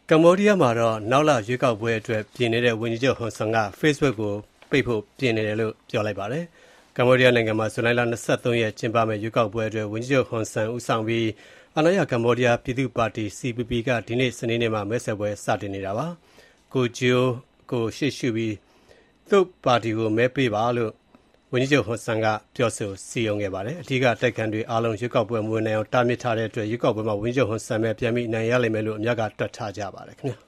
ကမ္ဘောဒီးယားမှာတော့နောက်လရွေးကောက်ပွဲအတွက်ပြင်နေတဲ့ဝန်ကြီးချုပ်ဟွန်ဆန်က Facebook ကိုပိတ်ဖို့ပြင်နေတယ်လို့ပြောလိုက်ပါတယ်။ ကမ္ဘောဒီးယားနိုင်ငံမှာဇူလိုင်လ23ရက်ကျင်းပမယ့်ရွေးကောက်ပွဲအတွက်ဝန်ကြီးချုပ်ဟွန်ဆန်ဦးဆောင်ပြီးအာဏာရကမ္ဘောဒီးယားပြည်သူ့ပါတီ CPP ကဒီနေ့စနေနေ့မှာမဲဆွယ်ပွဲစတင်နေတာပါ။ ကိုဂျီယိုကိုရှေ့ရှုပြီးသူ့ပါတီကိုမဲပေးပါလို့ဝန်ကြီးချုပ်ဟွန်ဆန်ကပြောဆိုစည်းရုံးခဲ့ပါတယ်။ အဓိကတိုက်ခံတွေအားလုံးရွေးကောက်ပွဲမဝင်နိုင်အောင်တားမြစ်ထားတဲ့အတွက်ရွေးကောက်ပွဲမှာဝန်ကြီးချုပ်ဟွန်ဆန်ပဲပြန်ပြီးအနိုင်ရလိမ့်မယ်လို့အများကတွက်ထားကြပါတယ်ခင်ဗျာ